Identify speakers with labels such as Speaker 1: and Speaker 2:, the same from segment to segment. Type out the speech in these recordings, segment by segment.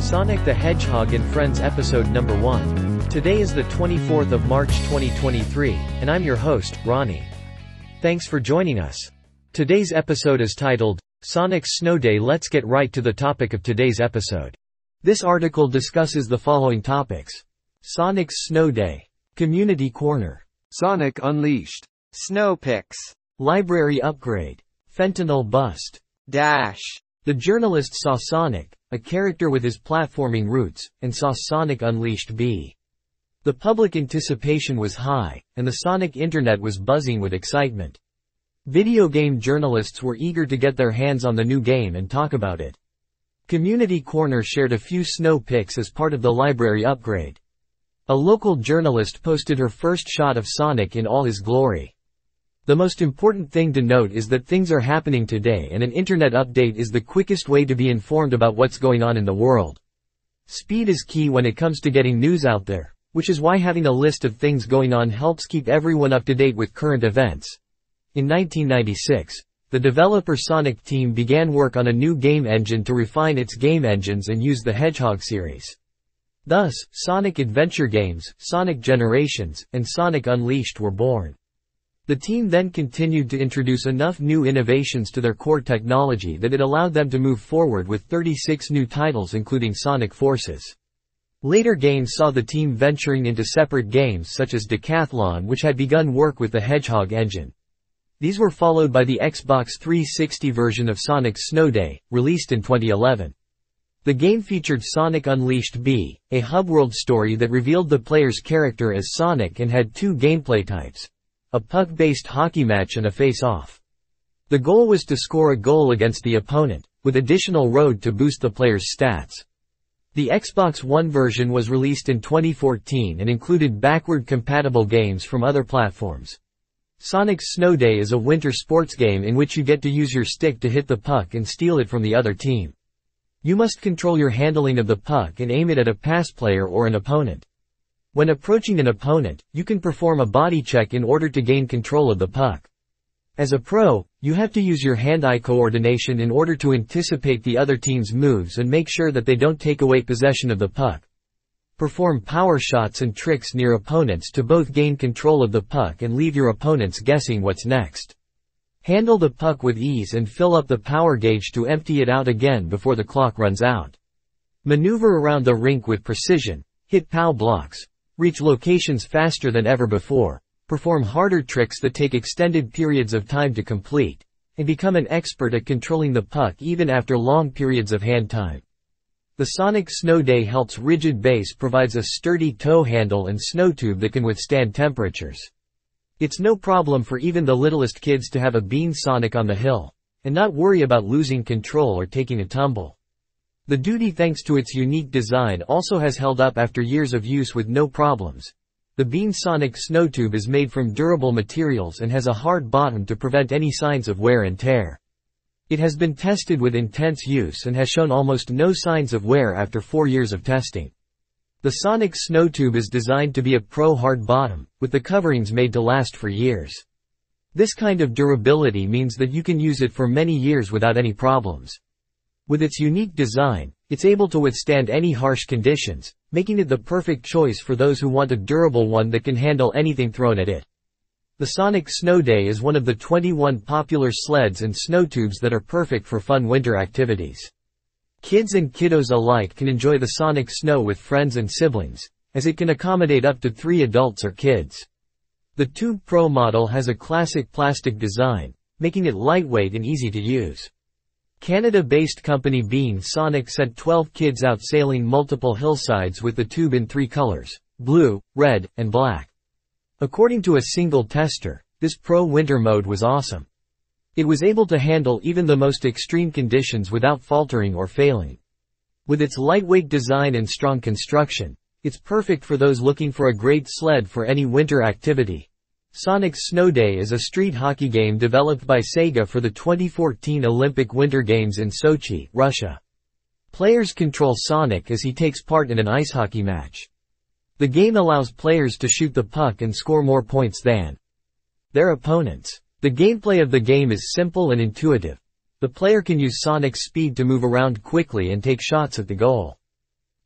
Speaker 1: Sonic the Hedgehog and Friends episode number 1. Today is the 24th of March 2023, and I'm your host, Ronnie. Thanks for joining us. Today's episode is titled, Sonic's Snow Day. Let's get right to the topic of today's episode. This article discusses the following topics. Sonic's Snow Day. Community Corner.
Speaker 2: Sonic Unleashed.
Speaker 3: Snow Pix.
Speaker 1: Library Upgrade. Fentanyl Bust.
Speaker 3: Dash.
Speaker 1: The journalist saw Sonic, a character with his platforming roots, and saw Sonic Unleashed B. The public anticipation was high, and the Sonic internet was buzzing with excitement. Video game journalists were eager to get their hands on the new game and talk about it. Community Corner shared a few snow pics as part of the library upgrade. A local journalist posted her first shot of Sonic in all his glory. The most important thing to note is that things are happening today, and an internet update is the quickest way to be informed about what's going on in the world. Speed is key when it comes to getting news out there, which is why having a list of things going on helps keep everyone up to date with current events. In 1996, the developer Sonic team began work on a new game engine to refine its game engines and use the Hedgehog series. Thus, Sonic Adventure games, Sonic Generations, and Sonic Unleashed were born. The team then continued to introduce enough new innovations to their core technology that it allowed them to move forward with 36 new titles including Sonic Forces. Later games saw the team venturing into separate games such as Decathlon, which had begun work with the Hedgehog engine. These were followed by the Xbox 360 version of Sonic's Snow Day, released in 2011. The game featured Sonic Unleashed B, a hub-world story that revealed the player's character as Sonic and had two gameplay types. A puck-based hockey match and a face-off. The goal was to score a goal against the opponent, with additional road to boost the player's stats. The Xbox One version was released in 2014 and included backward-compatible games from other platforms. Sonic's Snow Day is a winter sports game in which you get to use your stick to hit the puck and steal it from the other team. You must control your handling of the puck and aim it at a pass player or an opponent. When approaching an opponent, you can perform a body check in order to gain control of the puck. As a pro, you have to use your hand-eye coordination in order to anticipate the other team's moves and make sure that they don't take away possession of the puck. Perform power shots and tricks near opponents to both gain control of the puck and leave your opponents guessing what's next. Handle the puck with ease and fill up the power gauge to empty it out again before the clock runs out. Maneuver around the rink with precision, hit POW blocks. Reach locations faster than ever before, perform harder tricks that take extended periods of time to complete, and become an expert at controlling the puck even after long periods of hand time. The Sonic Snow Day helps rigid base provides a sturdy tow handle and snow tube that can withstand temperatures. It's no problem for even the littlest kids to have a Bean Sonic on the hill, and not worry about losing control or taking a tumble. The duty, thanks to its unique design, also has held up after years of use with no problems. The Bean Sonic snow tube is made from durable materials and has a hard bottom to prevent any signs of wear and tear. It has been tested with intense use and has shown almost no signs of wear after 4 years of testing. The Sonic snow tube is designed to be a pro hard bottom, with the coverings made to last for years. This kind of durability means that you can use it for many years without any problems. With its unique design, it's able to withstand any harsh conditions, making it the perfect choice for those who want a durable one that can handle anything thrown at it. The Sonic Snow Day is one of the 21 popular sleds and snow tubes that are perfect for fun winter activities. Kids and kiddos alike can enjoy the Sonic Snow with friends and siblings, as it can accommodate up to 3 adults or kids. The Tube Pro model has a classic plastic design, making it lightweight and easy to use. Canada-based company Bean Sonic sent 12 kids out sailing multiple hillsides with the tube in 3 colors, blue, red, and black. According to a single tester, this pro winter mode was awesome. It was able to handle even the most extreme conditions without faltering or failing. With its lightweight design and strong construction, it's perfect for those looking for a great sled for any winter activity. Sonic's Snow Day is a street hockey game developed by Sega for the 2014 Olympic Winter Games in Sochi, Russia. Players control Sonic as he takes part in an ice hockey match. The game allows players to shoot the puck and score more points than their opponents. The gameplay of the game is simple and intuitive. The player can use Sonic's speed to move around quickly and take shots at the goal.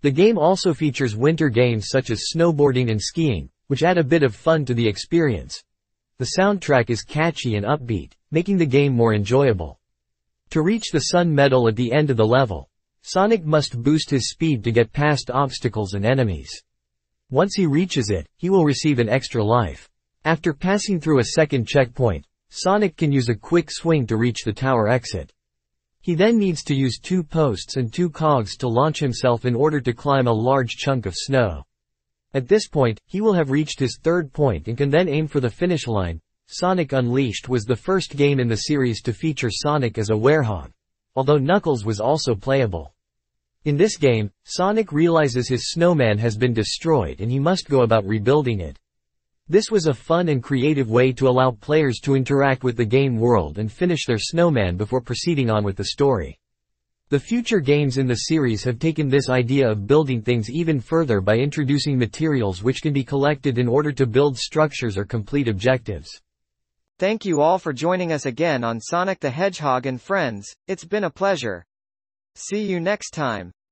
Speaker 1: The game also features winter games such as snowboarding and skiing, which add a bit of fun to the experience. The soundtrack is catchy and upbeat, making the game more enjoyable. To reach the Sun Medal at the end of the level, Sonic must boost his speed to get past obstacles and enemies. Once he reaches it, he will receive an extra life. After passing through a second checkpoint, Sonic can use a quick swing to reach the tower exit. He then needs to use 2 posts and 2 cogs to launch himself in order to climb a large chunk of snow. At this point, he will have reached his 3rd point and can then aim for the finish line. Sonic Unleashed was the first game in the series to feature Sonic as a werehog, although Knuckles was also playable. In this game, Sonic realizes his snowman has been destroyed and he must go about rebuilding it. This was a fun and creative way to allow players to interact with the game world and finish their snowman before proceeding on with the story. The future games in the series have taken this idea of building things even further by introducing materials which can be collected in order to build structures or complete objectives.
Speaker 2: Thank you all for joining us again on Sonic the Hedgehog and Friends. It's been a pleasure. See you next time.